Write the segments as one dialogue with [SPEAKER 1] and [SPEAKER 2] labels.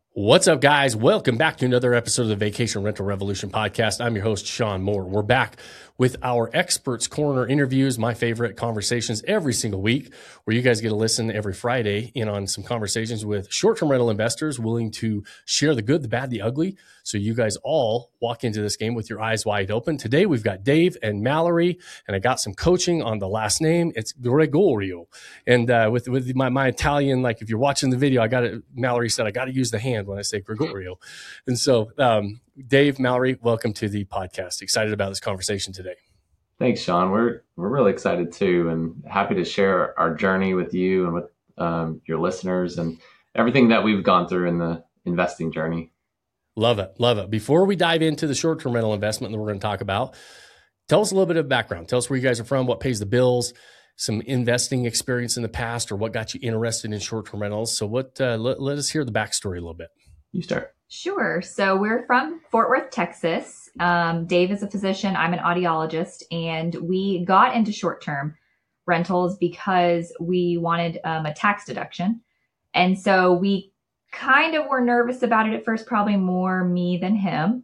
[SPEAKER 1] What's up, guys? Welcome back to another episode of the Vacation Rental Revolution podcast. I'm your host, Sean Moore. We're back with our Experts Corner interviews, my favorite conversations every single week, where you guys get to listen every Friday in on some conversations with short-term rental investors willing to share the good, the bad, the ugly, so you guys all walk into this game with your eyes wide open. Today, we've got Dave and Mallory, and I got some coaching on the last name. It's Gregorio. And with my Italian, like if you're watching the video, Mallory said, I got to use the hand when I say Gregorio. And so, Dave, Mallory, welcome to the podcast. Excited about this conversation today.
[SPEAKER 2] Thanks, Sean. We're really excited too, and happy to share our journey with you and with your listeners and everything that we've gone through in the investing journey.
[SPEAKER 1] Love it. Love it. Before we dive into the short-term rental investment that we're going to talk about, tell us a little bit of background. Tell us where you guys are from, what pays the bills, some investing experience in the past, or what got you interested in short-term rentals. So let us hear the backstory a little bit.
[SPEAKER 2] You start.
[SPEAKER 3] Sure. So we're from Fort Worth, Texas. Dave is a physician. I'm an audiologist. And we got into short-term rentals because we wanted a tax deduction. And so we kind of were nervous about it at first, probably more me than him.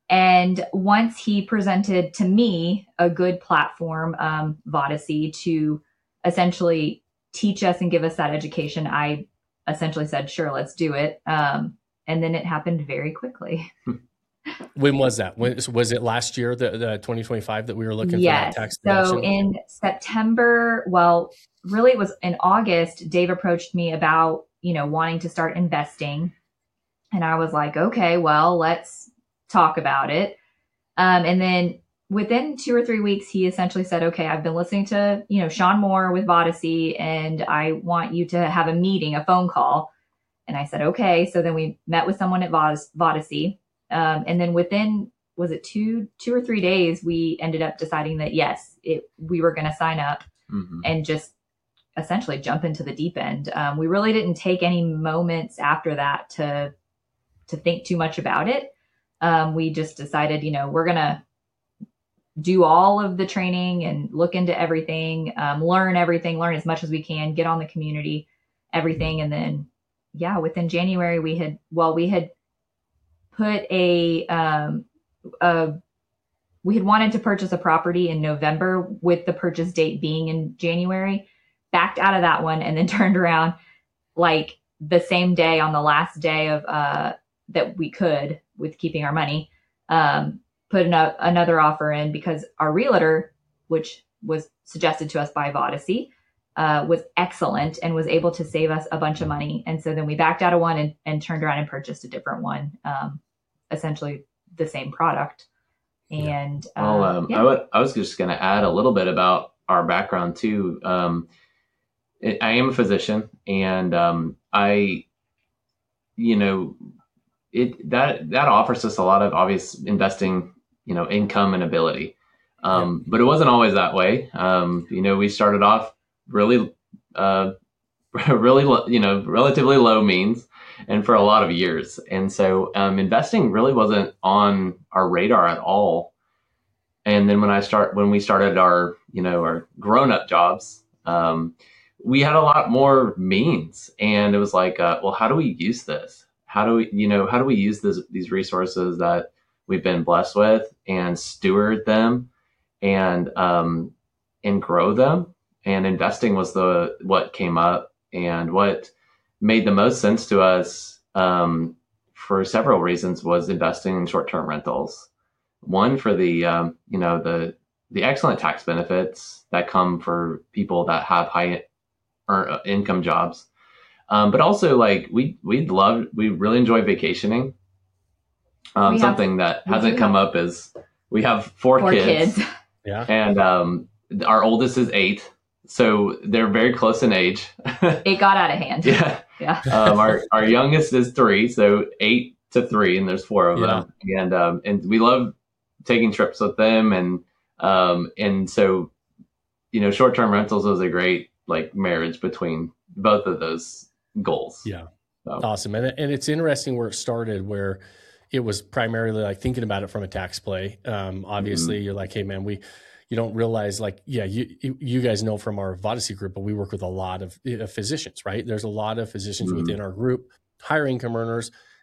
[SPEAKER 3] And once he presented to me a good platform, Vodacy, to essentially teach us and give us that education, I essentially said, sure, let's do it. And then it happened very quickly.
[SPEAKER 1] When was that? Was it last year, the 2025, that we were looking for that tax deduction?
[SPEAKER 3] So in September, well, really it was in August, Dave approached me about, wanting to start investing. And I was like, okay, well, let's talk about it. And then within 2 or 3 weeks, he essentially said, okay, I've been listening to, Sean Moore with Vodacy, and I want you to have a meeting, a phone call. And I said, okay. So then we met with someone at Vodacy. And then within, was it two or 3 days, we ended up deciding that, yes, we were going to sign up and just essentially jump into the deep end. We really didn't take any moments after that to think too much about it. We just decided, we're going to do all of the training and look into everything, learn as much as we can, get on the community, everything. And then, within January, we had put we had wanted to purchase a property in November with the purchase date being in January, backed out of that one, and then turned around like the same day on the last day of that we could, with keeping our money, put another offer in because our realtor, which was suggested to us by Vodacy, was excellent and was able to save us a bunch of money. And so then we backed out of one and turned around and purchased a different one, essentially the same product. And
[SPEAKER 2] I was just going to add a little bit about our background too. I am a physician, and that offers us a lot of obvious investing, income and ability. But it wasn't always that way. We started off really, relatively low means, and for a lot of years. And so investing really wasn't on our radar at all. And then when we started our grown-up jobs, we had a lot more means, and it was like, well, how do we use this? How do we use these resources that we've been blessed with and steward them and grow them? And investing was what came up, and what made the most sense to us for several reasons was investing in short-term rentals. One, for the excellent tax benefits that come for people that have high income jobs, but also like we really enjoy vacationing. Something that hasn't come up is we have four kids.
[SPEAKER 1] Yeah,
[SPEAKER 2] and our oldest is 8. So they're very close in age.
[SPEAKER 3] It got out of hand.
[SPEAKER 2] Yeah. Our youngest is 3, so 8 to 3, and there's 4 of them. And we love taking trips with them, and so short-term rentals was a great marriage between both of those goals.
[SPEAKER 1] Yeah, so. Awesome. And it's interesting where it started, where it was primarily thinking about it from a tax play. Obviously, you're like, hey man, you don't realize you guys know from our Vodacy group, but we work with a lot of physicians, right? There's a lot of physicians within our group, higher income earners,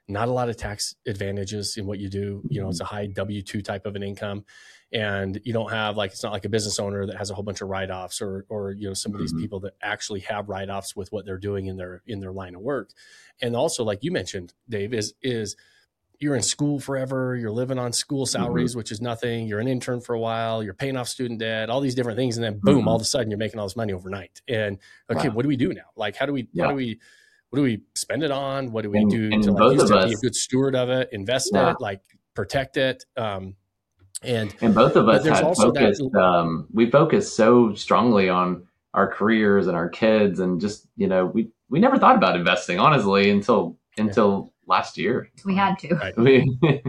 [SPEAKER 1] not a lot of tax advantages in what you do. You know, it's a high W-2 type of an income, and you don't have it's not like a business owner that has a whole bunch of write-offs or some of these people that actually have write-offs with what they're doing in their line of work. And also, like you mentioned, Dave, is you're in school forever. You're living on school salaries, which is nothing. You're an intern for a while. You're paying off student debt, all these different things. And then boom, all of a sudden you're making all this money overnight. And okay, what do we do now? Like, how do we spend it on? What do we do to be a good steward of it, invest it, like protect it? And
[SPEAKER 2] both of us had focused, we focused so strongly on our careers and our kids, and just, we never thought about investing, honestly, until last year.
[SPEAKER 3] We had to.
[SPEAKER 1] Right.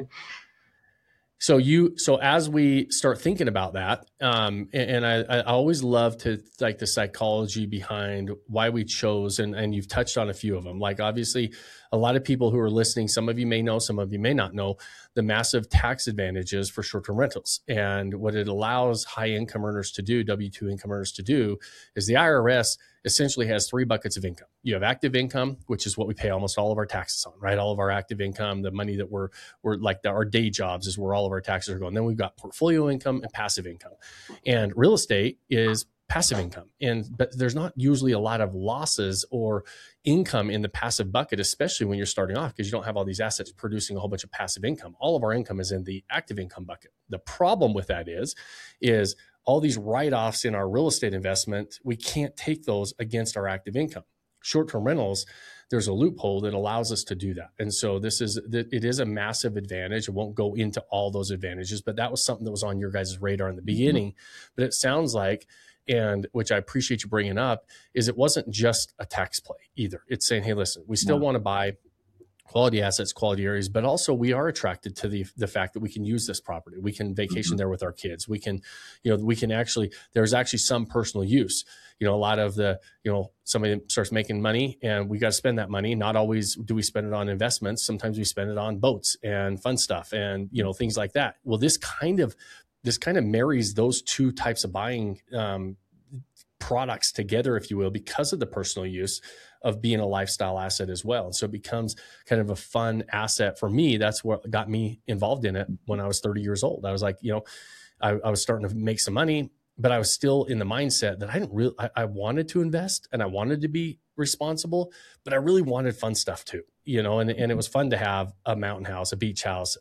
[SPEAKER 1] So as we start thinking about that, and I always love to like the psychology behind why we chose, and you've touched on a few of them. Like, obviously, a lot of people who are listening, some of you may know, some of you may not know, the massive tax advantages for short-term rentals. And what it allows high income earners to do, W-2 income earners to do, is the IRS essentially has 3 buckets of income. You have active income, which is what we pay almost all of our taxes on, right? All of our active income, the money that we're like our day jobs is where all of our taxes are going. Then we've got portfolio income and passive income. And real estate is passive income. But there's not usually a lot of losses or income in the passive bucket, especially when you're starting off, because you don't have all these assets producing a whole bunch of passive income. All of our income is in the active income bucket. The problem with that is all these write-offs in our real estate investment, we can't take those against our active income. Short-term rentals, there's a loophole that allows us to do that. And so it is a massive advantage. I won't go into all those advantages, but that was something that was on your guys' radar in the beginning. But it sounds like, and which I appreciate you bringing up, is it wasn't just a tax play either. It's saying, hey, listen, we still want to buy quality assets, quality areas, but also we are attracted to the fact that we can use this property. We can vacation there with our kids. We can, there's actually some personal use. A lot of somebody starts making money and we got to spend that money. Not always do we spend it on investments. Sometimes we spend it on boats and fun stuff and, things like that. Well, this kind of marries those two types of buying products together, if you will, because of the personal use of being a lifestyle asset as well. And so it becomes kind of a fun asset for me. That's what got me involved in it when I was 30 years old. I was like, I was starting to make some money, but I was still in the mindset that I wanted to invest and I wanted to be responsible, but I really wanted fun stuff too, and it was fun to have a mountain house, a beach house,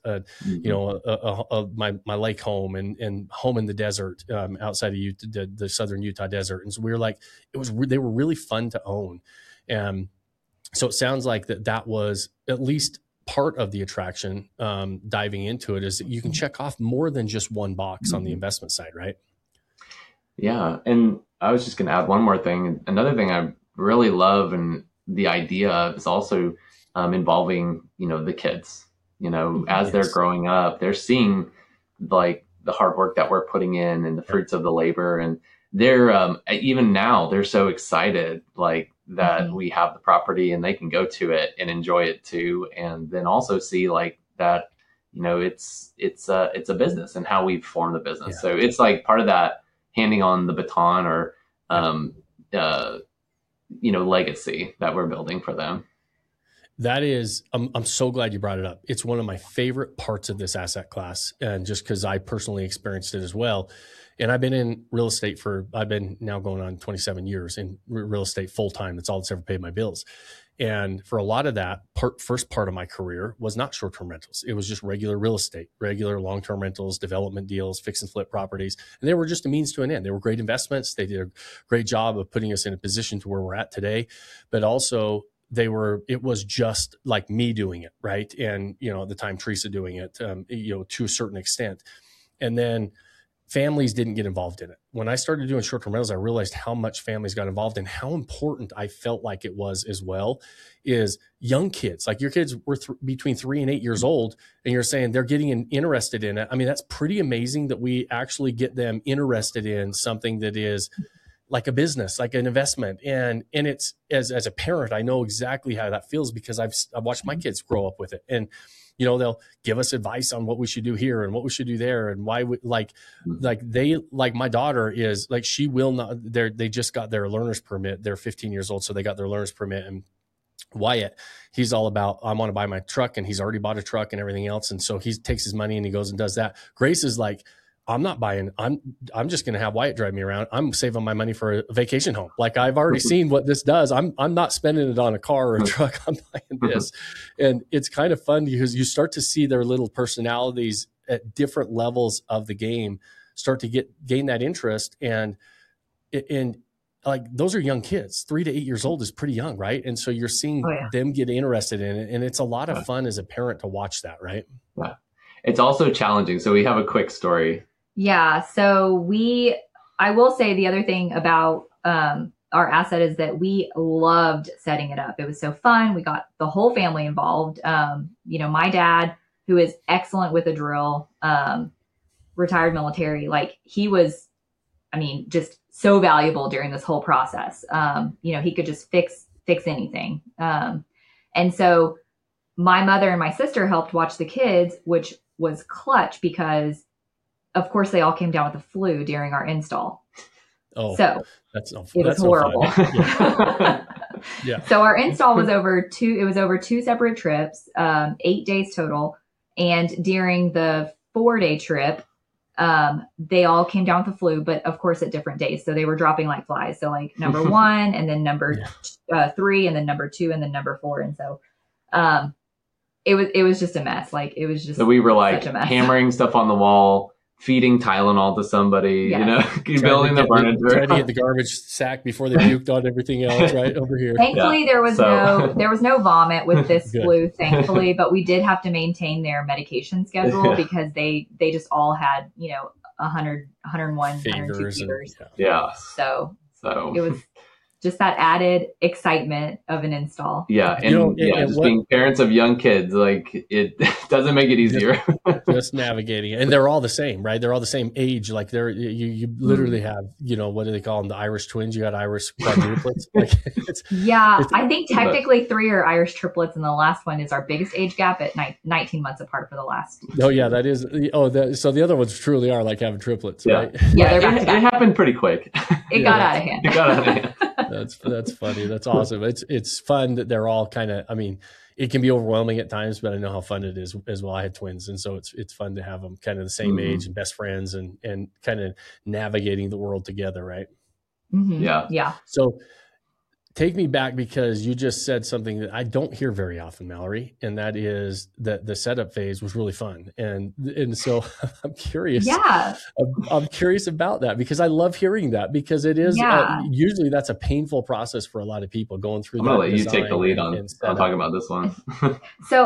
[SPEAKER 1] my lake home and home in the desert, outside of Utah, the southern Utah desert. And so we were like, they were really fun to own. And so it sounds like that was at least part of the attraction, diving into it, is that you can check off more than just one box on the investment side, right?
[SPEAKER 2] Yeah. And I was just going to add one more thing. Another thing I really love, and the idea is also involving, the kids, as they're growing up, they're seeing like the hard work that we're putting in and the fruits of the labor. And they're, even now, they're so excited, like, that we have the property and they can go to it and enjoy it too. And then also see like that, it's a business and how we form the business. Yeah. So it's like part of that handing on the baton or, legacy that we're building for them.
[SPEAKER 1] That is, I'm so glad you brought it up. It's one of my favorite parts of this asset class. And just because I personally experienced it as well. And I've been in real estate I've been now going on 27 years in real estate full time. That's all that's ever paid my bills. And for a lot of that first part of my career was not short-term rentals. It was just regular real estate, regular long-term rentals, development deals, fix and flip properties. And they were just a means to an end. They were great investments. They did a great job of putting us in a position to where we're at today. But also it was just like me doing it, right? And, at the time, Teresa doing it, to a certain extent. And then families didn't get involved in it. When I started doing short-term rentals, I realized how much families got involved and how important I felt like it was as well, is young kids. Like, your kids were between 3 and 8 years old, and you're saying they're getting interested in it. I mean, that's pretty amazing that we actually get them interested in something that is like a business, like an investment. And it's, as a parent, I know exactly how that feels because I've watched my kids grow up with it. And they'll give us advice on what we should do here and what we should do there. And why like my daughter is like, she will not, they just got their learner's permit. They're 15 years old. So they got their learner's permit, and Wyatt, he's all about, I want to buy my truck, and he's already bought a truck and everything else. And so he takes his money and he goes and does that. Grace is like, I'm not buying, I'm just going to have Wyatt drive me around. I'm saving my money for a vacation home. Like, I've already seen what this does. I'm not spending it on a car or a truck. I'm buying this. And it's kind of fun because you start to see their little personalities at different levels of the game start to gain that interest. And like, those are young kids. 3 to 8 years old is pretty young, right? And so you're seeing them get interested in it, and it's a lot of fun as a parent to watch that, right?
[SPEAKER 2] Yeah. It's also challenging. So we have a quick story.
[SPEAKER 3] Yeah. So I will say the other thing about our asset is that we loved setting it up. It was so fun. We got the whole family involved. My dad, who is excellent with a drill, retired military, like, he was, just so valuable during this whole process. He could just fix anything. And so my mother and my sister helped watch the kids, which was clutch because, of course, they all came down with the flu during our install.
[SPEAKER 1] Oh,
[SPEAKER 3] so
[SPEAKER 1] that's
[SPEAKER 3] horrible.
[SPEAKER 1] Yeah.
[SPEAKER 3] So our install was over two separate trips, 8 days total. And during the 4-day trip, they all came down with the flu, but of course at different days. So they were dropping like flies. So like number 1 and then number 3 and then number 2 and then number 4. And so, it was just a mess. Like, it was just,
[SPEAKER 2] so we were like hammering stuff on the wall, feeding Tylenol to Tylenol to somebody, building the furniture.
[SPEAKER 1] Trying to get the garbage sack before they puked on everything else right over here.
[SPEAKER 3] Thankfully, there was no vomit with this flu, thankfully, but we did have to maintain their medication schedule because they just all had, 100, 101,
[SPEAKER 1] fevers
[SPEAKER 3] 102 fevers.
[SPEAKER 2] Yeah.
[SPEAKER 3] So it was just that added excitement of an install.
[SPEAKER 2] Yeah. And being parents of young kids, like, it doesn't make it easier.
[SPEAKER 1] Just navigating it. And they're all the same, right? They're all the same age. Like, you literally have, what do they call them? The Irish twins. You got Irish quadruplets.
[SPEAKER 3] I think technically 3 are Irish triplets. And the last one is our biggest age gap at 19 months apart for the last.
[SPEAKER 1] Oh yeah, that is. So the other ones truly are like having triplets, right?
[SPEAKER 3] Yeah.
[SPEAKER 2] It happened pretty quick.
[SPEAKER 3] It got out of hand.
[SPEAKER 1] That's funny. That's awesome. It's fun that they're all kind of, it can be overwhelming at times, but I know how fun it is as well. I had twins. And so it's fun to have them kind of the same age and best friends and kind of navigating the world together. Right.
[SPEAKER 3] Mm-hmm.
[SPEAKER 2] Yeah.
[SPEAKER 3] Yeah.
[SPEAKER 1] So take me back, because you just said something that I don't hear very often, Mallory, and that is that the setup phase was really fun. And so I'm curious.
[SPEAKER 3] Yeah.
[SPEAKER 1] I'm curious about that, because I love hearing that, because it is usually that's a painful process for a lot of people going through.
[SPEAKER 2] I'm going to let you take the lead on talking about this one.
[SPEAKER 3] So,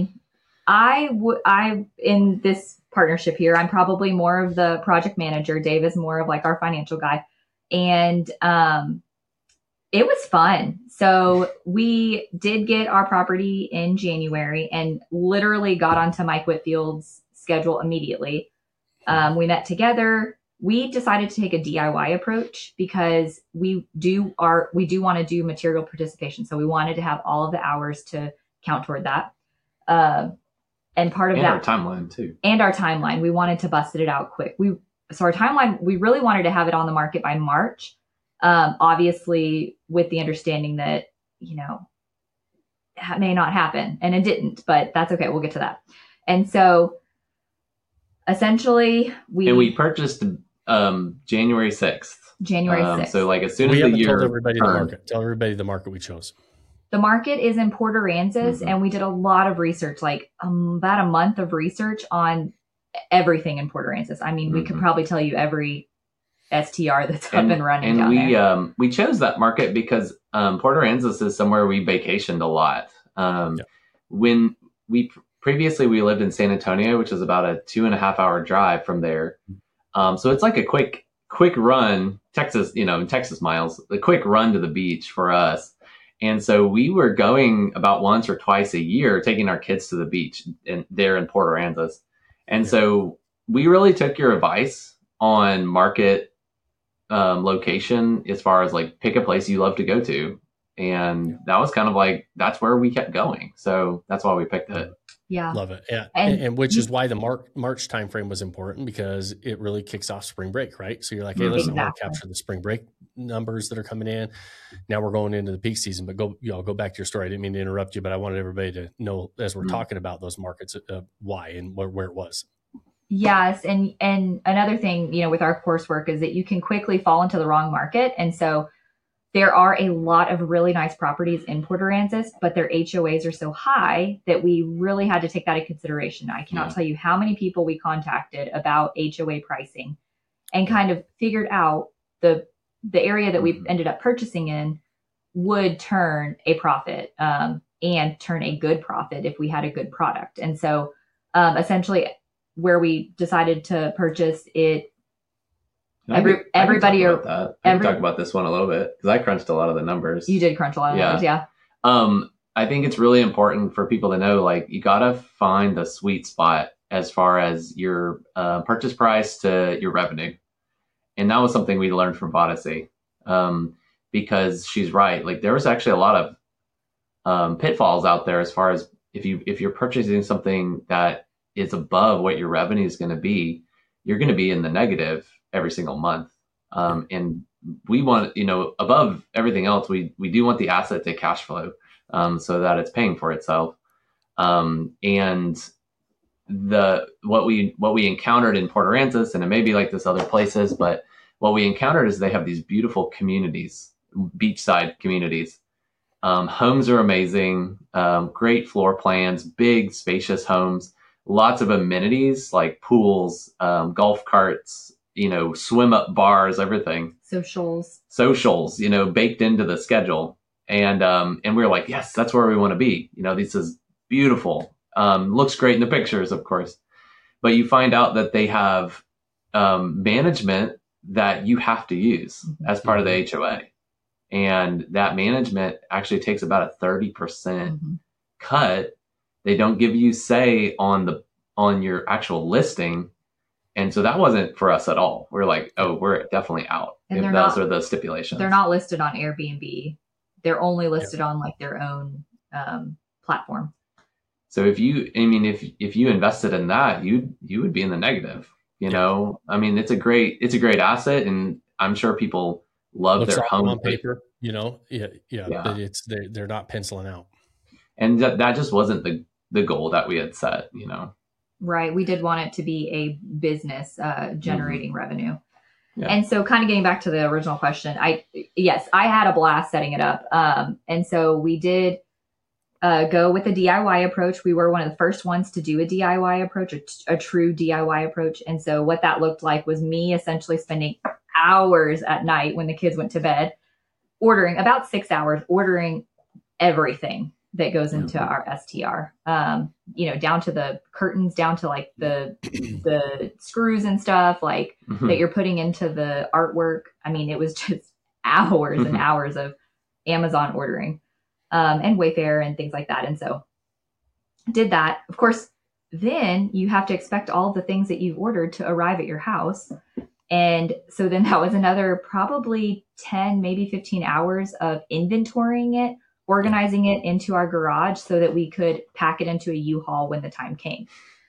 [SPEAKER 3] I in this partnership here, I'm probably more of the project manager. Dave is more of like our financial guy. And, it was fun. So we did get our property in January and literally got onto Mike Whitfield's schedule immediately. We met together. We decided to take a DIY approach because we do want to do material participation. So we wanted to have all of the hours to count toward that. And part of that,
[SPEAKER 2] our timeline too.
[SPEAKER 3] And our timeline, we wanted to bust it out quick. So our timeline, we really wanted to have it on the market by March. Obviously with the understanding that, that may not happen, and it didn't, but that's okay. We'll get to that. And so essentially we
[SPEAKER 2] purchased, January 6th.
[SPEAKER 3] January 6th.
[SPEAKER 2] So like as soon as the year
[SPEAKER 1] tell everybody the market we chose.
[SPEAKER 3] The market is in Port Aransas, and we did a lot of research, like about a month of research on everything in Port Aransas. We could probably tell you every STR that's up and running down there.
[SPEAKER 2] We chose that market because Port Aransas is somewhere we vacationed a lot. When we previously lived in San Antonio, which is about a 2.5-hour drive from there. So it's like a quick run, Texas miles, a quick run to the beach for us. And so we were going about once or twice a year, taking our kids to the beach there in Port Aransas. And so we really took your advice on market location, as far as like pick a place you love to go to And that was kind of like, that's where we kept going. So that's why we picked it.
[SPEAKER 3] Yeah.
[SPEAKER 1] Love it. Yeah.
[SPEAKER 3] And-
[SPEAKER 1] And which is why the March timeframe was important, because it really kicks off spring break, right? So you're like, hey, listen, I want to capture the spring break numbers that are coming in. Now we're going into the peak season, but go back to your story. I didn't mean to interrupt you, but I wanted everybody to know, as we're talking about those markets, why and where it was.
[SPEAKER 3] Yes. And another thing, you know, with our coursework is that you can quickly fall into the wrong market. And so there are a lot of really nice properties in Port Aransas, but their HOAs are so high that we really had to take that into consideration. I cannot tell you how many people we contacted about HOA pricing and kind of figured out the area that we ended up purchasing in would turn a profit and turn a good profit if we had a good product. And so essentially where we decided to purchase it, everybody
[SPEAKER 2] I can talk about this one a little bit because I crunched a lot of the numbers.
[SPEAKER 3] You did crunch a lot of numbers, yeah.
[SPEAKER 2] I think it's really important for people to know, like, you got to find the sweet spot as far as your purchase price to your revenue. And that was something we learned from Vodacy, because she's right. Like, there was actually a lot of pitfalls out there as far as if you're purchasing something that is above what your revenue is going to be, you're going to be in the negative every single month. And we want, above everything else, we do want the asset to cash flow so that it's paying for itself. And what we encountered in Port Aransas, and it may be like this other places, but what we encountered is they have these beautiful communities, beachside communities. Homes are amazing, great floor plans, big spacious homes, lots of amenities like pools, golf carts, swim up bars, everything. Socials, baked into the schedule. And we were like, yes, that's where we want to be. This is beautiful. Looks great in the pictures, of course, but you find out that they have management that you have to use as part of the HOA. And that management actually takes about a 30% cut. They don't give you say on your actual listing. And so that wasn't for us at all. We're like, oh, we're definitely out.
[SPEAKER 3] And
[SPEAKER 2] if those are the stipulations.
[SPEAKER 3] They're not listed on Airbnb. They're only listed on like their own platform.
[SPEAKER 2] So if you invested in that, you would be in the negative. It's a great asset, and I'm sure people love their home
[SPEAKER 1] on paper. But they're not penciling out.
[SPEAKER 2] And that just wasn't the goal that we had set.
[SPEAKER 3] Right. We did want it to be a business generating revenue. Yeah. And so kind of getting back to the original question, I had a blast setting it up. And so we did go with a DIY approach. We were one of the first ones to do a DIY approach, a true DIY approach. And so what that looked like was me essentially spending hours at night when the kids went to bed, ordering about 6 hours, ordering everything that goes into our STR, down to the curtains, down to like the screws and stuff like that you're putting into the artwork. It was just hours and hours of Amazon ordering, and Wayfair and things like that. And so did that. Of course, then you have to expect all of the things that you've ordered to arrive at your house. And so then that was another probably 10, maybe 15 hours of inventorying it, organizing it into our garage so that we could pack it into a U-Haul when the time came.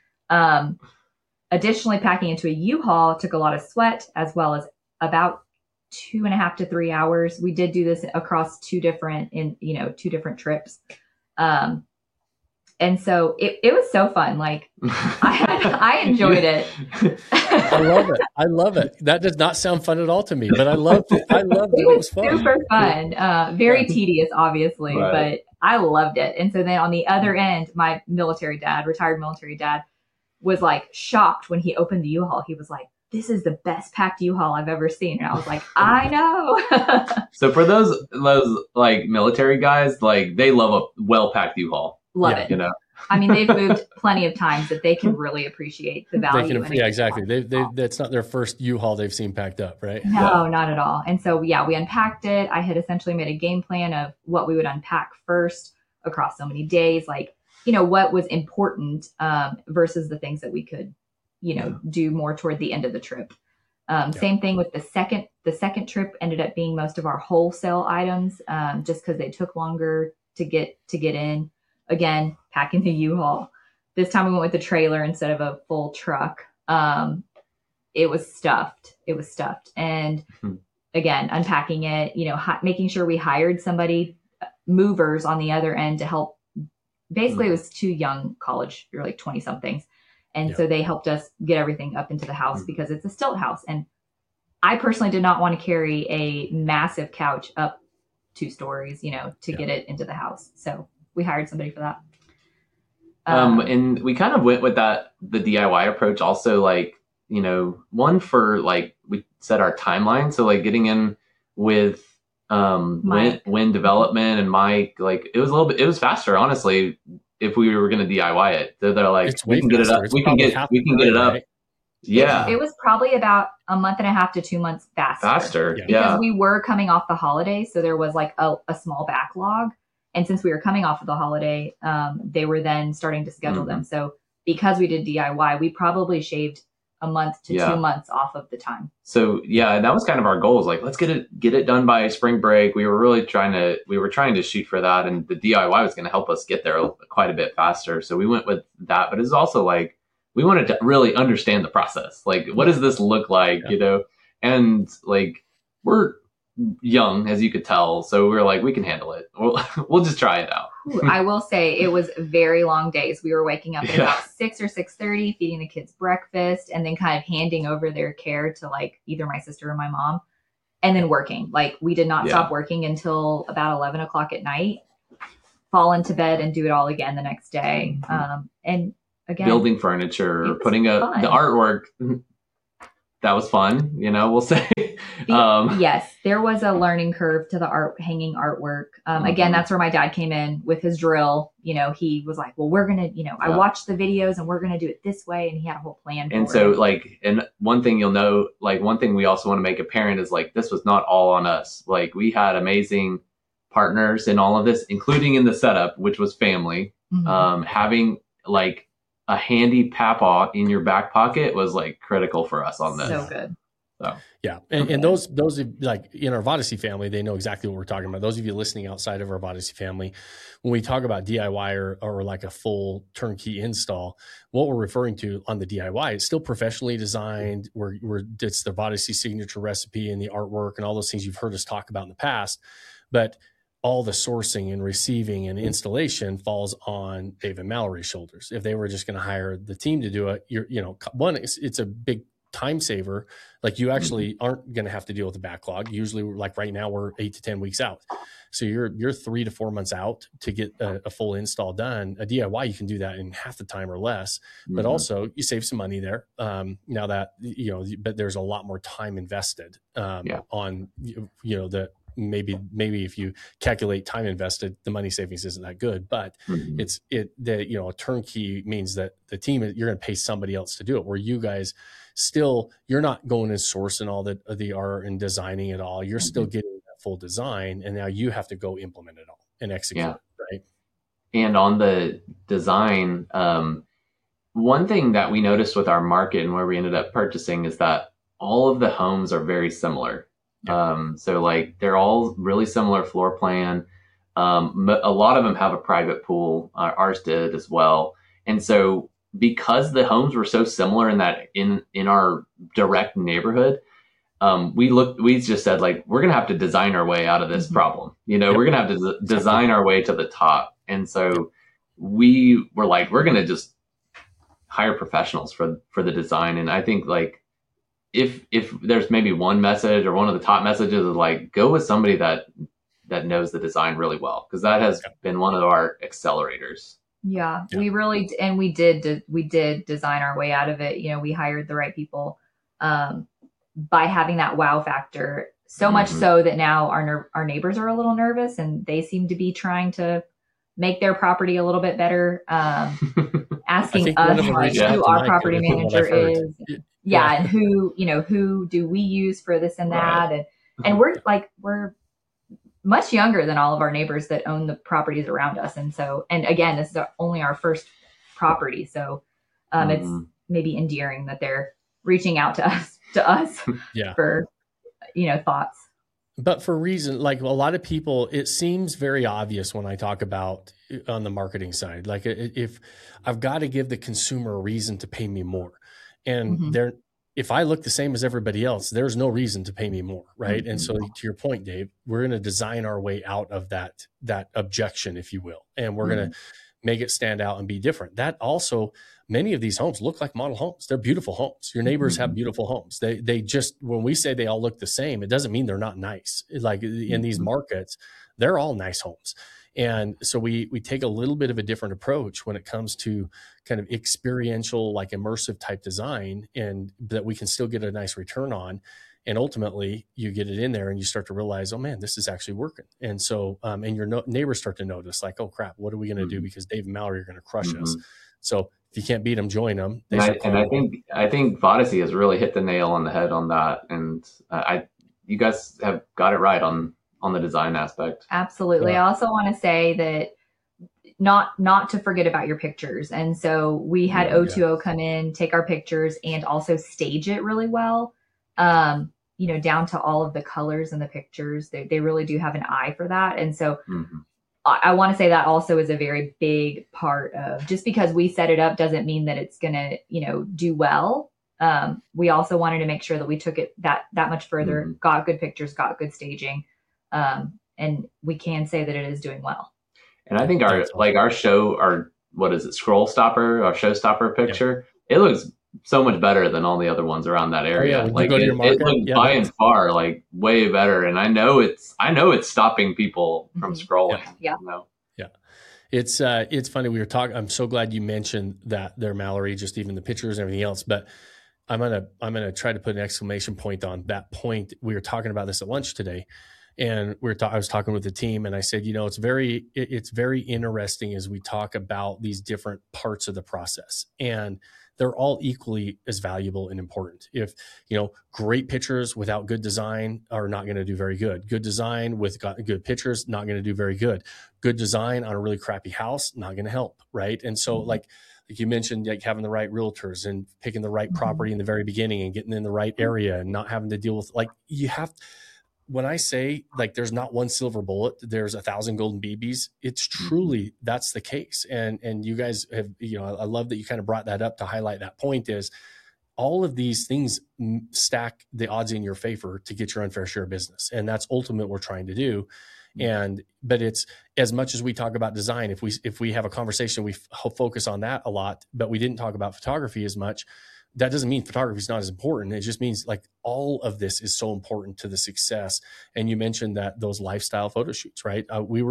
[SPEAKER 3] Additionally, packing into a U-Haul took a lot of sweat, as well as about 2.5 to 3 hours. We did do this across two different trips. And so it was so fun. Like I enjoyed it.
[SPEAKER 1] I love it. That does not sound fun at all to me, but I loved it. It was fun.
[SPEAKER 3] Super fun. Very tedious, obviously, but I loved it. And so then on the other end, my retired military dad was like shocked when he opened the U-Haul. He was like, this is the best packed U-Haul I've ever seen. And I was like, I know.
[SPEAKER 2] So for those like military guys, like they love a well-packed U-Haul.
[SPEAKER 3] Love it. They've moved plenty of times that they can really appreciate the value.
[SPEAKER 2] Exactly.
[SPEAKER 1] That's not their first U-Haul they've seen packed up, right?
[SPEAKER 3] No, not at all. And so, we unpacked it. I had essentially made a game plan of what we would unpack first across so many days, like, what was important versus the things that we could, do more toward the end of the trip. Same thing with the second trip ended up being most of our wholesale items, just because they took longer to get in. Again, packing the U-Haul. This time we went with the trailer instead of a full truck. It was stuffed. And again, unpacking it, making sure we hired somebody, movers on the other end to help. Basically, it was 2 young college, you're like 20 somethings. And so they helped us get everything up into the house because it's a stilt house. And I personally did not want to carry a massive couch up 2 stories, to get it into the house. So we hired somebody for that.
[SPEAKER 2] And we kind of went with the DIY approach also, like, one for like, we set our timeline. So like getting in with wind development and Mike, like it was faster, honestly, if we were going to DIY it. They're like, we can get it up. We can get it up. Right? Yeah.
[SPEAKER 3] It was probably about a month and a half to 2 months faster. Because we were coming off the holiday. So there was like a small backlog. And since we were coming off of the holiday, they were then starting to schedule them. So because we did DIY, we probably shaved a month to 2 months off of the time.
[SPEAKER 2] So that was kind of our goal, is like, let's get it done by spring break. We were trying to shoot for that, and the DIY was going to help us get there quite a bit faster. So we went with that, but it's also like, we wanted to really understand the process. Like, what does this look like, and like, we're young, as you could tell. So we were like, we can handle it. We'll just try it out.
[SPEAKER 3] I will say it was very long days. We were waking up at about 6 or 6:30, feeding the kids breakfast, and then kind of handing over their care to like either my sister or my mom, and then working. Like, we did not stop working until about 11 o'clock at night, fall into bed and do it all again the next day. And again,
[SPEAKER 2] building furniture, putting up the artwork. That was fun, we'll say.
[SPEAKER 3] Yes, there was a learning curve to the hanging artwork. Again, that's where my dad came in with his drill. He was like, well, we're going to, I watched the videos and we're going to do it this way. And he had a whole plan for it.
[SPEAKER 2] And so like, and one thing you'll know, like one thing we also want to make apparent is like, this was not all on us. Like, we had amazing partners in all of this, including in the setup, which was family. Having like a handy Papa in your back pocket was like critical for us on this.
[SPEAKER 3] So good.
[SPEAKER 2] So.
[SPEAKER 1] Yeah. And those like in our Vodacy family, they know exactly what we're talking about. Those of you listening outside of our Vodacy family, when we talk about DIY or like a full turnkey install, what we're referring to on the DIY is still professionally designed, where it's the Vodacy signature recipe and the artwork and all those things you've heard us talk about in the past. But all the sourcing and receiving and installation falls on Dave and Mallory's shoulders. If they were just going to hire the team to do it, one, it's a big time saver. Like, you actually aren't going to have to deal with the backlog. Usually, like right now, we're 8 to 10 weeks out. So you're 3 to 4 months out to get a full install done. A DIY, you can do that in half the time or less, but also you save some money there. Now that, but there's a lot more time invested on, maybe if you calculate time invested, the money savings isn't that good, but a turnkey means that the team, you're going to pay somebody else to do it, where you guys still, you're not going and sourcing all the art and designing it all. You're still getting that full design, and now you have to go implement it all and execute it, right?
[SPEAKER 2] And on the design, one thing that we noticed with our market and where we ended up purchasing is that all of the homes are very similar. So like, they're all really similar floor plan. A lot of them have a private pool. Ours did as well. And so because the homes were so similar in our direct neighborhood, we just said, like, we're going to have to design our way out of this problem. We're going to have to design our way to the top. And so we were like, we're going to just hire professionals for the design. And I think, like, if there's maybe one message, or one of the top messages, is like, go with somebody that knows the design really well, because that has been one of our accelerators.
[SPEAKER 3] Yeah, we really, and we did design our way out of it. We hired the right people by having that wow factor. So much so that now our neighbors are a little nervous, and they seem to be trying to make their property a little bit better. Asking us who our property manager is. And who do we use for this and that? And we're much younger than all of our neighbors that own the properties around us. And so, and again, this is only our first property. So it's maybe endearing that they're reaching out to us. to us
[SPEAKER 1] Yeah.
[SPEAKER 3] for, thoughts.
[SPEAKER 1] But for a reason, like a lot of people, it seems very obvious when I talk about on the marketing side, like if I've got to give the consumer a reason to pay me more, and if I look the same as everybody else, there's no reason to pay me more, right? And so to your point, Dave, we're going to design our way out of that objection, if you will, and we're going to make it stand out and be different. That also, many of these homes look like model homes. They're beautiful homes. Your neighbors have beautiful homes. They just, when we say they all look the same, it doesn't mean they're not nice. Like in these markets, they're all nice homes. And so we take a little bit of a different approach when it comes to kind of experiential, like immersive type design, and that we can still get a nice return on. And ultimately you get it in there and you start to realize, oh man, this is actually working. And so, and your neighbors start to notice, like, oh crap, what are we going to do? Because Dave and Mallory are going to crush us. So if you can't beat them, join them.
[SPEAKER 2] I think Vodacy has really hit the nail on the head on that. And you guys have got it right on the design aspect.
[SPEAKER 3] Absolutely. Yeah. I also want to say that not to forget about your pictures. And so we had O2O come in, take our pictures, and also stage it really well. Down to all of the colors in the pictures. They really do have an eye for that. And so I want to say that also is a very big part of, just because we set it up doesn't mean that it's going to, do well. We also wanted to make sure that we took it that much further, got good pictures, got good staging. And we can say that it is doing well.
[SPEAKER 2] And I think our scroll stopper, our showstopper picture, it looks so much better than all the other ones around that area.
[SPEAKER 1] Oh, yeah. Like it
[SPEAKER 2] looks by and far like way better. And I know it's stopping people from scrolling.
[SPEAKER 3] Yeah.
[SPEAKER 1] Yeah. It's funny. We were talking, I'm so glad you mentioned that there, Mallory, just even the pictures and everything else, but I'm going to try to put an exclamation point on that point. We were talking about this at lunch today, and I was talking with the team, and I said, it's very interesting as we talk about these different parts of the process, and they're all equally as valuable and important. If, great pictures without good design are not going to do very good. Good design with good pictures, not going to do very good. Good design on a really crappy house, not going to help. Right. And so like you mentioned, like having the right realtors and picking the right property in the very beginning and getting in the right area and not having to deal with, like, when I say, like, there's not one silver bullet, there's 1,000 golden BBs, it's truly, that's the case. And you guys have, I love that you kind of brought that up to highlight that point, is all of these things stack the odds in your favor to get your unfair share of business. And that's ultimately what we're trying to do. But it's, as much as we talk about design, if we have a conversation, we focus on that a lot, but we didn't talk about photography as much. That doesn't mean photography is not as important. It just means, like, all of this is so important to the success. And you mentioned that those lifestyle photo shoots, right?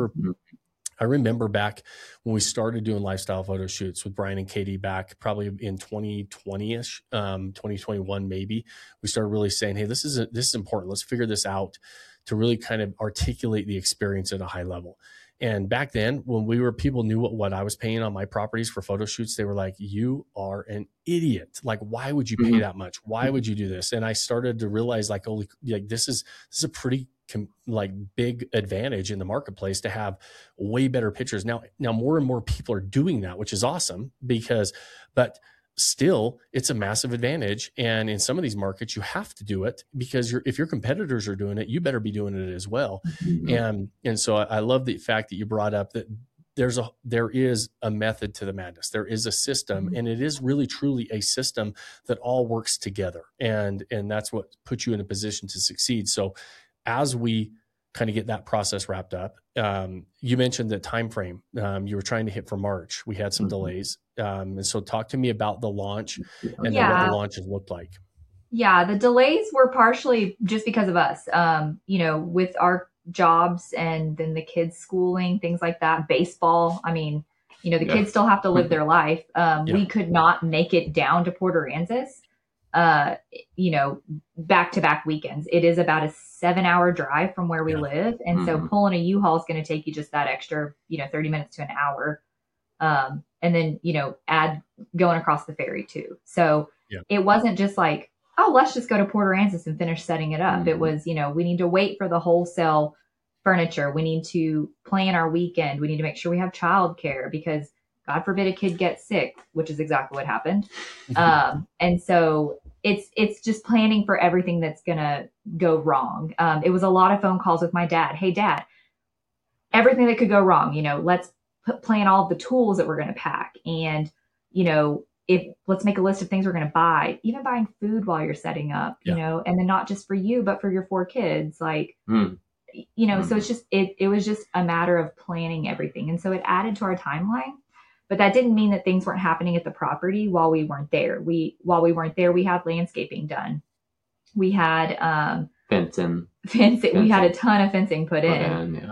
[SPEAKER 1] I remember back when we started doing lifestyle photo shoots with Brian and Katie back probably in 2020-ish, 2021 maybe, we started really saying, hey, this is important. Let's figure this out to really kind of articulate the experience at a high level. And back then, when people knew what I was paying on my properties for photo shoots, they were like, you are an idiot. Like, why would you pay that much? Why would you do this? And I started to realize, like, oh, like this is a pretty big advantage in the marketplace to have way better pictures. Now more and more people are doing that, which is awesome, but still, it's a massive advantage. And in some of these markets, you have to do it, because if your competitors are doing it, you better be doing it as well. And so I love the fact that you brought up that there is a method to the madness. There is a system, and it is really truly a system that all works together. And that's what puts you in a position to succeed. So as we kind of get that process wrapped up, you mentioned the time frame you were trying to hit for March. We had some delays. And so talk to me about the launch and what the launch has looked like.
[SPEAKER 3] Yeah, the delays were partially just because of us, with our jobs and then the kids schooling, things like that, baseball. I mean, the kids still have to live their life. We could not make it down to Port Aransas, back-to-back weekends. It is about a 7-hour drive from where we live. And so pulling a U-Haul is going to take you just that extra, 30 minutes to an hour. And then, add going across the ferry too. So it wasn't just like, oh, let's just go to Port Aransas and finish setting it up. It was, we need to wait for the wholesale furniture. We need to plan our weekend. We need to make sure we have childcare, because God forbid a kid gets sick, which is exactly what happened. And so it's just planning for everything that's going to go wrong. It was a lot of phone calls with my dad. Hey, Dad, everything that could go wrong, let's plan all of the tools that we're going to pack. And, let's make a list of things we're going to buy, even buying food while you're setting up, and then not just for you, but for your 4 kids. Like, so it's just, it was just a matter of planning everything. And so it added to our timeline. But that didn't mean that things weren't happening at the property while we weren't there. While we weren't there, we had landscaping done. We had
[SPEAKER 2] fencing.
[SPEAKER 3] We had a ton of fencing put in.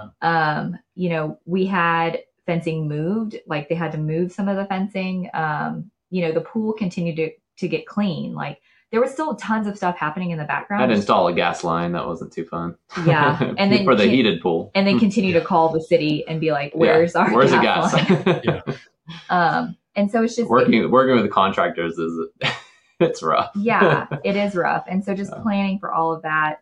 [SPEAKER 3] We had fencing moved. Like they had to move some of the fencing. The pool continued to get clean. Like there was still tons of stuff happening in the background.
[SPEAKER 2] I had to install a gas line. That wasn't too fun.
[SPEAKER 3] Yeah, and then
[SPEAKER 2] for the heated pool.
[SPEAKER 3] And then continue to call the city and be like, "Where's the gas line?" And so it's just
[SPEAKER 2] working with the contractors it's rough.
[SPEAKER 3] Yeah, it is rough. And so just planning for all of that,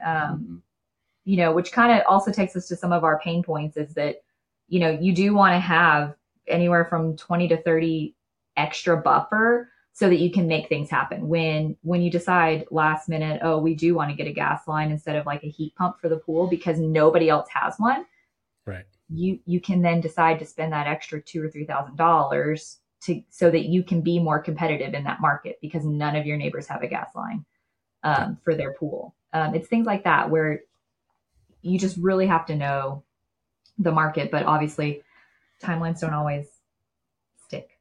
[SPEAKER 3] which kind of also takes us to some of our pain points is that, you do want to have anywhere from 20 to 30 extra buffer so that you can make things happen. When you decide last minute, oh, we do want to get a gas line instead of like a heat pump for the pool because nobody else has one.
[SPEAKER 1] Right.
[SPEAKER 3] You can then decide to spend that extra $2,000 or $3,000 so that you can be more competitive in that market because none of your neighbors have a gas line for their pool. It's things like that where you just really have to know the market, but obviously timelines don't always stick.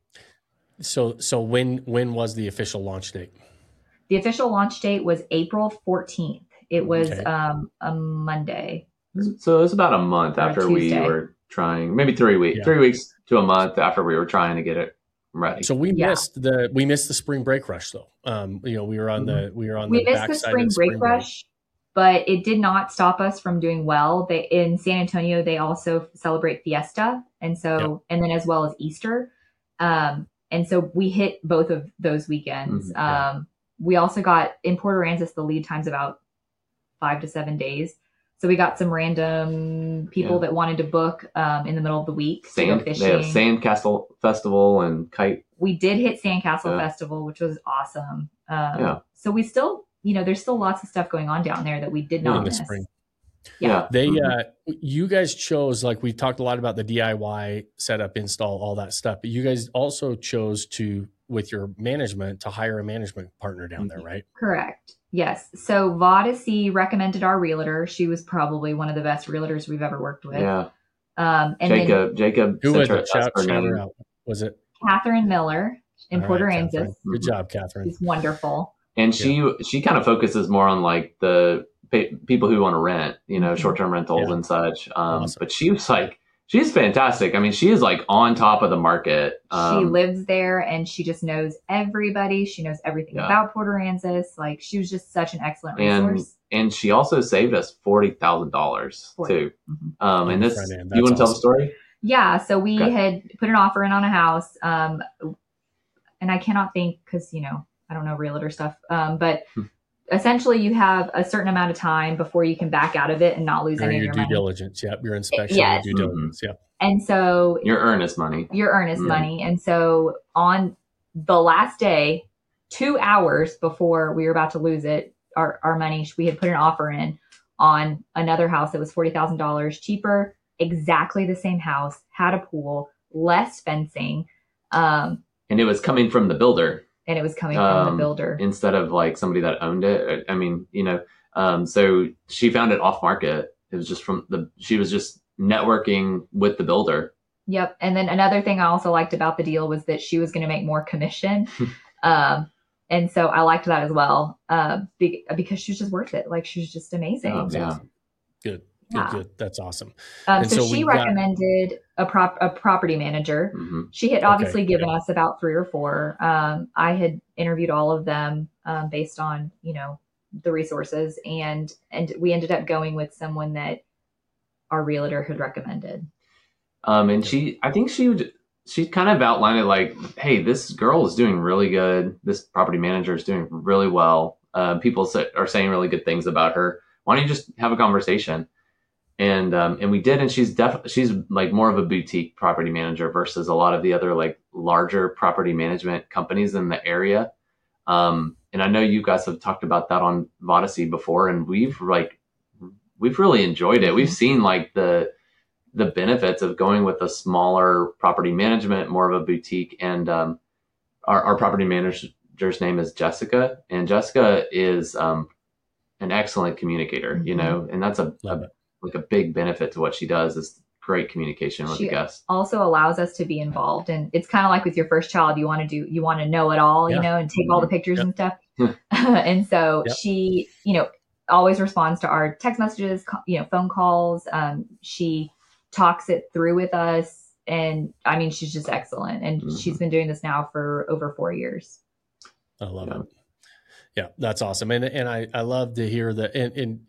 [SPEAKER 1] So when was the official launch date?
[SPEAKER 3] The official launch date was April 14th. It was a Monday.
[SPEAKER 2] So it was about a month after we were trying, maybe 3 weeks, 3 weeks to a month after we were trying to get it ready.
[SPEAKER 1] So we missed the spring break rush though. We were on the
[SPEAKER 3] missed the spring break rush, but it did not stop us from doing well. In San Antonio, they also celebrate Fiesta. And so, and then as well as Easter. And so we hit both of those weekends. We also got in Port Aransas, the lead time's about 5 to 7 days. So we got some random people that wanted to book in the middle of the week to go fishing. They have
[SPEAKER 2] Sandcastle Festival and Kite.
[SPEAKER 3] We did hit Sandcastle Festival, which was awesome. So we still, there's still lots of stuff going on down there that we did not miss. Spring.
[SPEAKER 2] Yeah.
[SPEAKER 1] They, you guys chose, like we talked a lot about the DIY setup, install, all that stuff, but you guys also chose with your management to hire a management partner down there, right?
[SPEAKER 3] Correct. Yes. So Vodacy recommended our realtor. She was probably one of the best realtors we've ever worked with.
[SPEAKER 2] Yeah.
[SPEAKER 3] And
[SPEAKER 2] Jacob.
[SPEAKER 1] Who was it? Shout her out. Was it
[SPEAKER 3] Catherine Miller in Port Aransas?
[SPEAKER 1] Good job, Catherine.
[SPEAKER 3] She's wonderful.
[SPEAKER 2] And she kind of focuses more on like the people who want to rent, short-term rentals and such. Awesome. But she was like, she's fantastic. I mean, she is like on top of the market.
[SPEAKER 3] She lives there and she just knows everybody. She knows everything about Port Aransas. Like she was just such an excellent resource.
[SPEAKER 2] And she also saved us $40,000 too. And this, you want to tell the story?
[SPEAKER 3] Yeah. So we had put an offer in on a house. And I cannot think because, I don't know realtor stuff. But essentially you have a certain amount of time before you can back out of it and not lose any of your money.
[SPEAKER 1] Due diligence. Yep. Your inspection, your due diligence. Yep.
[SPEAKER 3] And so
[SPEAKER 2] your earnest money.
[SPEAKER 3] And so on the last day, 2 hours before we were about to lose it, our money, we had put an offer in on another house that was $40,000 cheaper, exactly the same house, had a pool, less fencing.
[SPEAKER 2] And it was coming from the builder. Instead of like somebody that owned it. I mean, so she found it off market. It was just she was just networking with the builder.
[SPEAKER 3] Yep. And then another thing I also liked about the deal was that she was going to make more commission. And so I liked that as well, because she was just worth it. Like she was just amazing.
[SPEAKER 1] Oh, yeah. Good. That's awesome.
[SPEAKER 3] So she recommended a property manager. She had obviously given us about 3 or 4. I had interviewed all of them based on, the resources, and we ended up going with someone that our realtor had recommended.
[SPEAKER 2] And I think she kind of outlined it like, hey, this girl is doing really good. This property manager is doing really well. People are saying really good things about her. Why don't you just have a conversation? And we did, and she's like more of a boutique property manager versus a lot of the other like larger property management companies in the area. And And I know you guys have talked about that on Vodacy before, and we've really enjoyed it. We've seen like the benefits of going with a smaller property management, more of a boutique. And our property manager's name is Jessica, and Jessica is an excellent communicator, you know, and that's a big benefit to what she does is great communication with the guests.
[SPEAKER 3] Also allows us to be involved, and it's kind of like with your first child, you want to know it all, you know, and take all the pictures and stuff. And so she, you know, always responds to our text messages, you know, phone calls. She talks it through with us, and I mean, she's just excellent, and she's been doing this now for over 4 years.
[SPEAKER 1] I love it. Yeah, that's awesome, and I love to hear that, and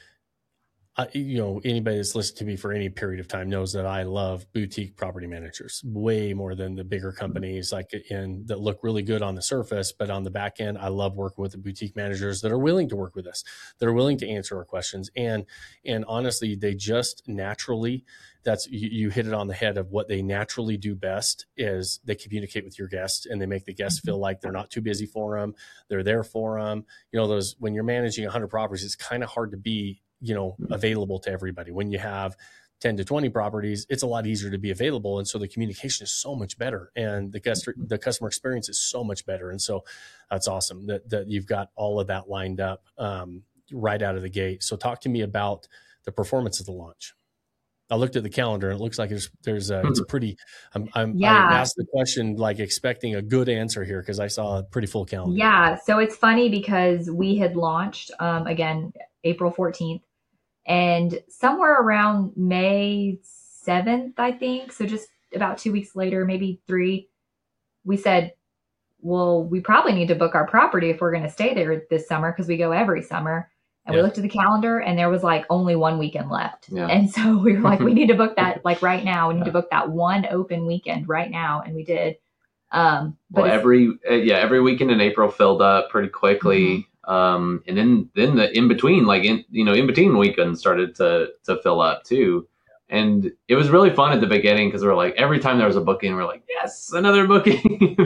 [SPEAKER 1] you know, anybody that's listened to me for any period of time knows that I love boutique property managers way more than the bigger companies that look really good on the surface, but on the back end, I love working with the boutique managers that are willing to work with us, that are willing to answer our questions. And honestly, they just naturally, you hit it on the head of what they naturally do best is they communicate with your guests, and they make the guests feel like they're not too busy for them. They're there for them. You know, when you're managing 100 properties, it's kind of hard to be, you know, available to everybody. When you have 10 to 20 properties, it's a lot easier to be available. And so the communication is so much better, and the customer experience is so much better. And so that's awesome that you've got all of that lined up right out of the gate. So talk to me about the performance of the launch. I looked at the calendar, and it looks like it's a pretty, I asked the question, like expecting a good answer here, because I saw a pretty full calendar.
[SPEAKER 3] Yeah. So it's funny because we had launched, again, April 14th, and somewhere around May 7th, I think, so just about 2 weeks later, maybe 3, we said, well, we probably need to book our property if we're going to stay there this summer, because we go every summer. And we looked at the calendar, and there was like only 1 weekend left. Yeah. And so we were like, we need to book that like right now. We need to book that one open weekend right now. And we did.
[SPEAKER 2] But every weekend in April filled up pretty quickly. And then the in between weekends started to fill up too. And it was really fun at the beginning, because we're like, every time there was a booking, we're like, yes, another booking,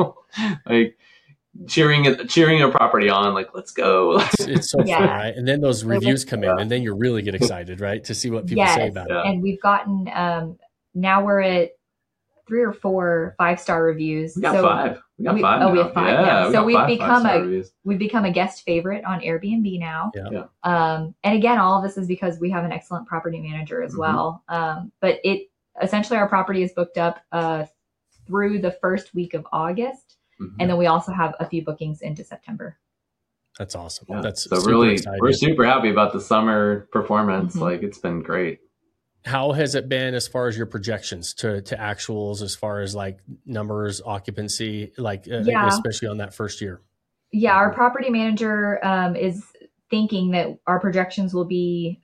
[SPEAKER 2] like cheering a property on, like, let's go.
[SPEAKER 1] It's so fun, right? And then those reviews come in, and then you really get excited, right? To see what people say about it.
[SPEAKER 3] And we've gotten, now we're at 3 or 4 5-star reviews.
[SPEAKER 2] We got 5. We got 5.
[SPEAKER 3] Oh, we have 5. Yeah. So
[SPEAKER 2] we've
[SPEAKER 3] become a guest favorite on Airbnb now.
[SPEAKER 1] Yeah.
[SPEAKER 3] And again, all of this is because we have an excellent property manager as well. But essentially our property is booked up through the first week of August. And then we also have a few bookings into September.
[SPEAKER 1] That's awesome.
[SPEAKER 2] Yeah.
[SPEAKER 1] That's
[SPEAKER 2] so really exciting. We're super happy about the summer performance. Like, it's been great.
[SPEAKER 1] How has it been as far as your projections to actuals, as far as like numbers, occupancy, like especially on that first year?
[SPEAKER 3] Yeah, our property manager is thinking that our projections will be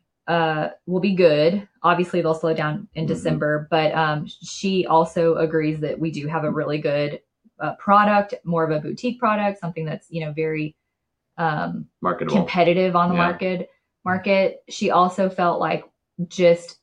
[SPEAKER 3] good. Obviously, they'll slow down in December, but she also agrees that we do have a really good product, more of a boutique product, something that's, you know, very
[SPEAKER 2] marketable,
[SPEAKER 3] competitive on the market. She also felt like just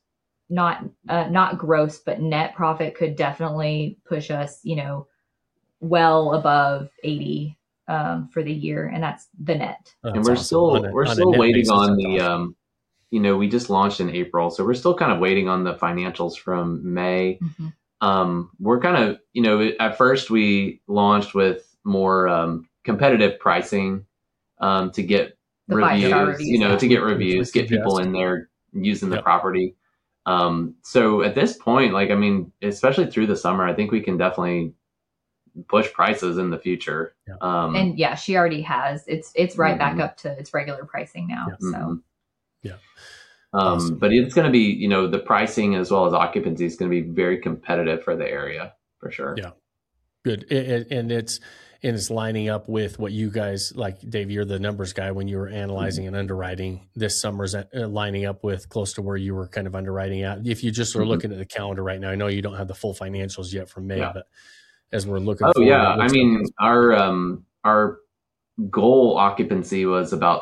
[SPEAKER 3] not gross, but net profit could definitely push us, you know, well above 80 for the year, and that's the net.
[SPEAKER 2] And we're still waiting on the you know, we just launched in April, so we're still kind of waiting on the financials from May. We're kind of, you know, at first we launched with more competitive pricing to get reviews, you know, to get reviews, get people in there using the property. So at this point, like, I mean, especially through the summer, I think we can definitely push prices in the future.
[SPEAKER 3] And she already has. It's right back up to its regular pricing now. So.
[SPEAKER 1] Awesome.
[SPEAKER 2] But it's going to be, you know, the pricing as well as occupancy is going to be very competitive for the area for sure.
[SPEAKER 1] Yeah. Good. And it's lining up with what you guys, like, Dave, you're the numbers guy. When you were analyzing and underwriting, this summer's lining up with close to where you were kind of underwriting at. If you just are looking at the calendar right now, I know you don't have the full financials yet from May, but as we're looking forward,
[SPEAKER 2] I mean, our goal occupancy was about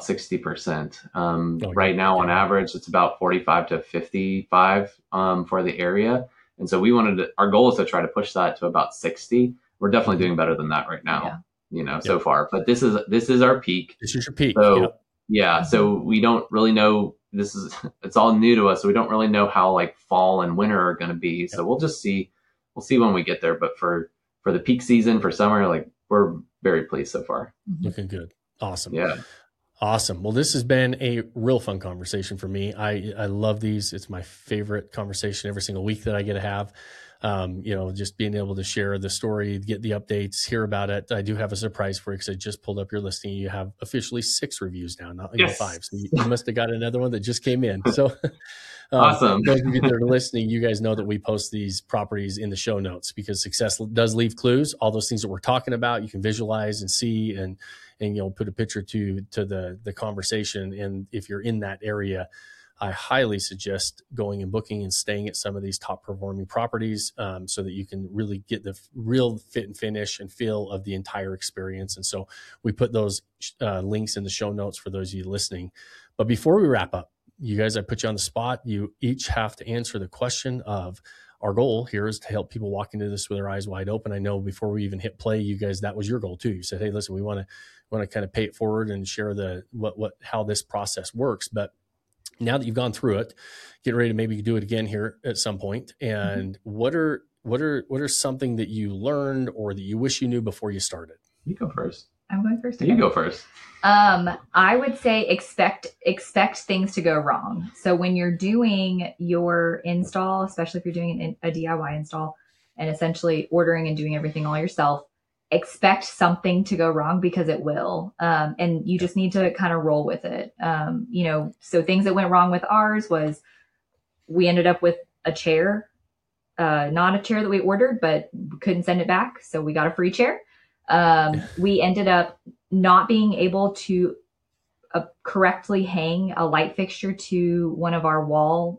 [SPEAKER 2] 60%. Right now, on average, it's about 45 to 55 for the area. And so our goal is to try to push that to about 60. We're definitely doing better than that right now. so far, but this is our peak.
[SPEAKER 1] This is your peak.
[SPEAKER 2] So so we don't really know, it's all new to us. So we don't really know how like fall and winter are going to be. So we'll see when we get there. But for the peak season for summer, like we're very pleased so far.
[SPEAKER 1] Looking good. Awesome.
[SPEAKER 2] Yeah.
[SPEAKER 1] Awesome. Well, this has been a real fun conversation for me. I love these. It's my favorite conversation every single week that I get to have. Just being able to share the story, get the updates, hear about it. I do have a surprise for you because I just pulled up your listing. You have officially 6 reviews now, not 5. So you must have got another one that just came in. So
[SPEAKER 2] awesome.
[SPEAKER 1] Those of you that are listening, you guys know that we post these properties in the show notes because success does leave clues. All those things that we're talking about, you can visualize and see and put a picture to the conversation. And if you're in that area, I highly suggest going and booking and staying at some of these top performing properties so that you can really get the real fit and finish and feel of the entire experience. And so we put those links in the show notes for those of you listening. But before we wrap up, you guys, I put you on the spot. You each have to answer the question of, our goal here is to help people walk into this with their eyes wide open. I know before we even hit play, you guys, that was your goal too. You said, hey, listen, we want to kind of pay it forward and share how this process works. But now that you've gone through it, get ready to maybe do it again here at some point. And what are something that you learned or that you wish you knew before you started?
[SPEAKER 2] You go first.
[SPEAKER 3] I'm going first.
[SPEAKER 2] You go first.
[SPEAKER 3] I would say expect things to go wrong. So when you're doing your install, especially if you're doing a DIY install and essentially ordering and doing everything all yourself, expect something to go wrong because it will. And you just need to kind of roll with it. So things that went wrong with ours was we ended up with a chair, not a chair that we ordered, but couldn't send it back. So we got a free chair. We ended up not being able to correctly hang a light fixture to one of our wall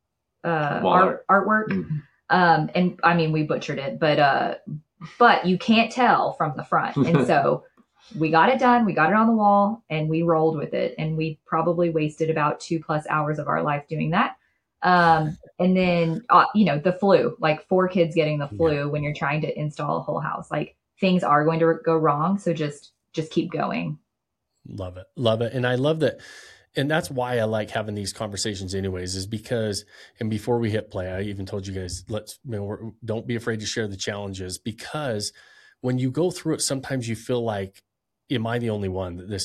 [SPEAKER 3] artwork. Mm-hmm. And I mean, we butchered it, but you can't tell from the front. And so we got it done. We got it on the wall and we rolled with it. And we probably wasted about 2+ hours of our life doing that. And then, the flu, like 4 kids getting the flu when you're trying to install a whole house, like things are going to go wrong. So just keep going. Love it.
[SPEAKER 1] Love it. And I love that. And that's why I like having these conversations anyways, is because, and before we hit play, I even told you guys, don't be afraid to share the challenges, because when you go through it, sometimes you feel like, am I the only one that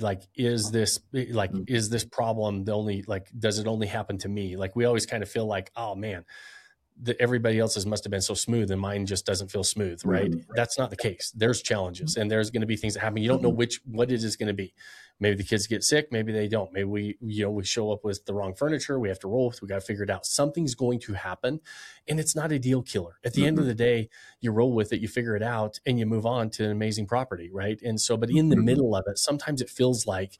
[SPEAKER 1] is this problem the only, does it only happen to me? Like we always kind of feel like, oh man, everybody else's must have been so smooth and mine just doesn't feel smooth, right? Mm-hmm. That's not the case. There's challenges and there's going to be things that happen. You don't know what it is going to be. Maybe the kids get sick. Maybe they don't. Maybe we show up with the wrong furniture. We have to roll with. We got to figure it out. Something's going to happen, and it's not a deal killer. At the end of the day, you roll with it. You figure it out, and you move on to an amazing property, right? And so, but in the middle of it, sometimes it feels like,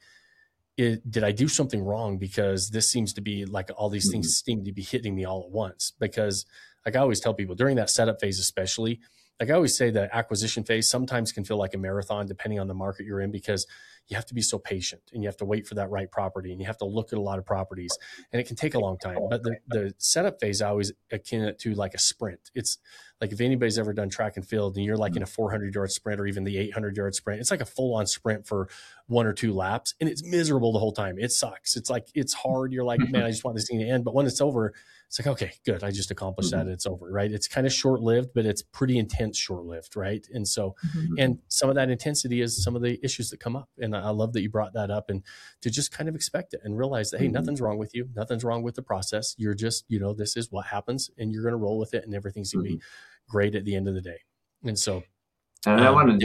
[SPEAKER 1] did I do something wrong? Because this seems to be like all these things seem to be hitting me all at once. Because, like I always tell people during that setup phase, especially, like I always say, the acquisition phase sometimes can feel like a marathon depending on the market you're in, because you have to be so patient and you have to wait for that right property and you have to look at a lot of properties and it can take a long time. But the setup phase, I always akin it to like a sprint. It's like if anybody's ever done track and field and you're like in a 400-yard sprint or even the 800-yard sprint, it's like a full-on sprint for 1 or 2 laps and it's miserable the whole time. It sucks. It's like, it's hard. You're like, man, I just want this thing to end. But when it's over, it's like, okay, good. I just accomplished that. It's over, right? It's kind of short-lived, but it's pretty intense short-lived, right? And so, and some of that intensity is some of the issues that come up. And I love that you brought that up, and to just kind of expect it and realize that, hey, nothing's wrong with you. Nothing's wrong with the process. You're just, this is what happens and you're going to roll with it and everything's going to be great at the end of the day. And so,
[SPEAKER 2] and I wanted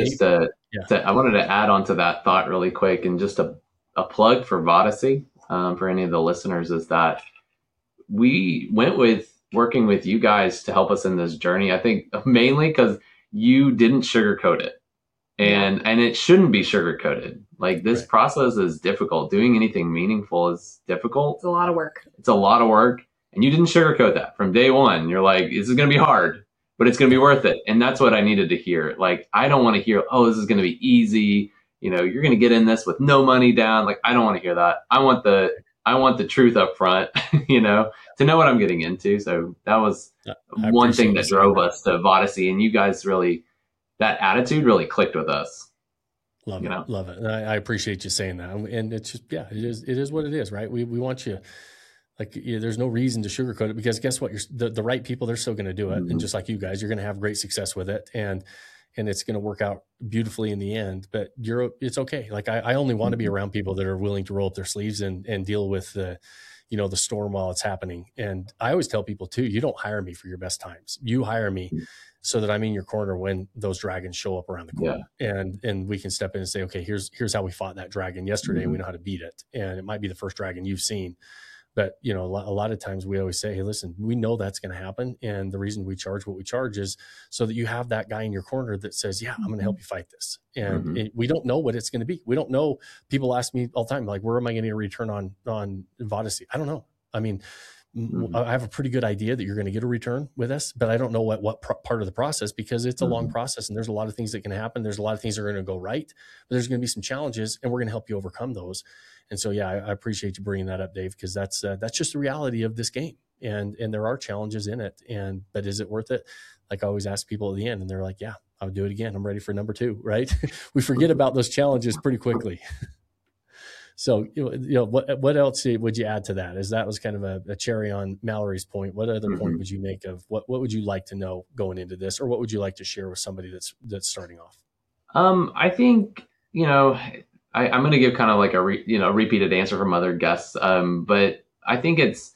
[SPEAKER 2] I wanted to add on to that thought really quick, and just a plug for Vodacy for any of the listeners is that we went with working with you guys to help us in this journey. I think mainly because you didn't sugarcoat it, and it shouldn't be sugarcoated. Like this process is difficult. Doing anything meaningful is difficult.
[SPEAKER 3] It's a lot of work.
[SPEAKER 2] It's a lot of work, and you didn't sugarcoat that from day one. You're like, this is going to be hard, but it's going to be worth it. And that's what I needed to hear. Like, I don't want to hear, oh, this is going to be easy. You're going to get in this with no money down. Like, I don't want to hear that. I want the truth up front, to know what I'm getting into. So that was one thing that drove us to Vodacy, and you guys really, that attitude really clicked with us.
[SPEAKER 1] Love
[SPEAKER 2] you
[SPEAKER 1] it.
[SPEAKER 2] know?
[SPEAKER 1] Love it. And I appreciate you saying that. And it's just, yeah, it is what it is, right? We want you, like, there's no reason to sugarcoat it, because guess what? The right people, they're still going to do it. And just like you guys, you're going to have great success with it. And it's going to work out beautifully in the end, but it's okay. Like I only want to be around people that are willing to roll up their sleeves and deal with the storm while it's happening. And I always tell people too, you don't hire me for your best times. You hire me so that I'm in your corner when those dragons show up around the corner, and we can step in and say, okay, here's how we fought that dragon yesterday, and we know how to beat it. And it might be the first dragon you've seen, but a lot of times we always say, hey, listen, we know that's going to happen. And the reason we charge what we charge is so that you have that guy in your corner that says, yeah, I'm going to help you fight this. And we don't know what it's going to be. We don't know. People ask me all the time, like, where am I getting a return on Vodacy? I don't know. I mean, I have a pretty good idea that you're going to get a return with us, but I don't know what part of the process, because it's a long process and there's a lot of things that can happen. There's a lot of things that are going to go right, but there's going to be some challenges, and we're going to help you overcome those. And so, yeah, I appreciate you bringing that up, Dave, because that's just the reality of this game, and there are challenges in it. But is it worth it? Like I always ask people at the end, and they're like, yeah, I'll do it again. I'm ready for number 2, right? We forget about those challenges pretty quickly. So, what else would you add to that? As that was kind of a cherry on Mallory's point, what other point would you make of what would you like to know going into this, or what would you like to share with somebody that's starting off?
[SPEAKER 2] I think, I'm going to give kind of like a repeated answer from other guests. But I think it's,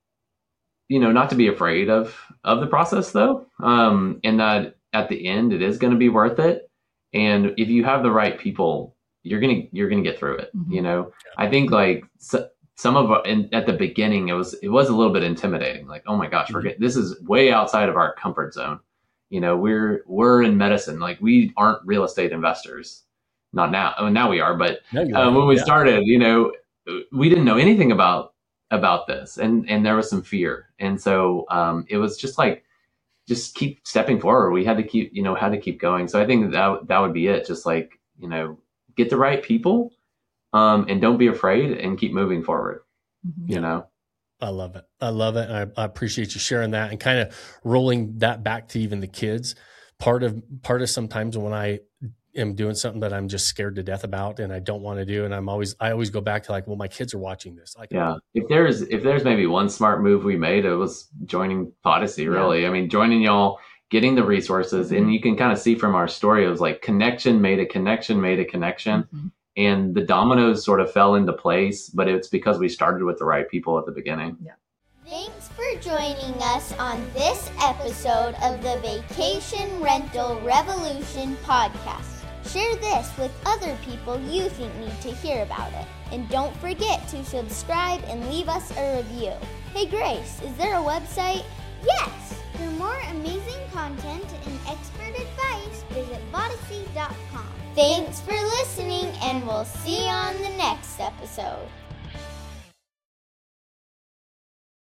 [SPEAKER 2] not to be afraid of the process though. And that at the end, it is going to be worth it. And if you have the right people, you're going to get through it. I think like some of at the beginning, it was a little bit intimidating. Like, oh my gosh, this is way outside of our comfort zone. We're in medicine. Like, we aren't real estate investors. Not now. I mean, now we are, but when we started, we didn't know anything about this, and there was some fear. And so it was just keep stepping forward. We had to keep going. So I think that would be it. Just like, get the right people, and don't be afraid, and keep moving forward.
[SPEAKER 1] I love it. I appreciate you sharing that and kind of rolling that back to even the kids. Part of sometimes when I am doing something that I'm just scared to death about and I don't want to do, and I always go back to like, well, my kids are watching this. Like,
[SPEAKER 2] yeah, if there's maybe one smart move we made, it was joining Vodacy. Really, I mean, joining y'all, getting the resources, and you can kind of see from our story, it was like connection made a connection made a connection. And the dominoes sort of fell into place, but it's because we started with the right people at the beginning.
[SPEAKER 4] Yeah. Thanks for joining us on this episode of the Vacation Rental Revolution podcast. Share this with other people you think need to hear about it. And don't forget to subscribe and leave us a review. Hey Grace, is there a website?
[SPEAKER 5] Yes! For more amazing content and expert advice, visit Vodacy.com.
[SPEAKER 4] Thanks for listening, and we'll see you on the next episode.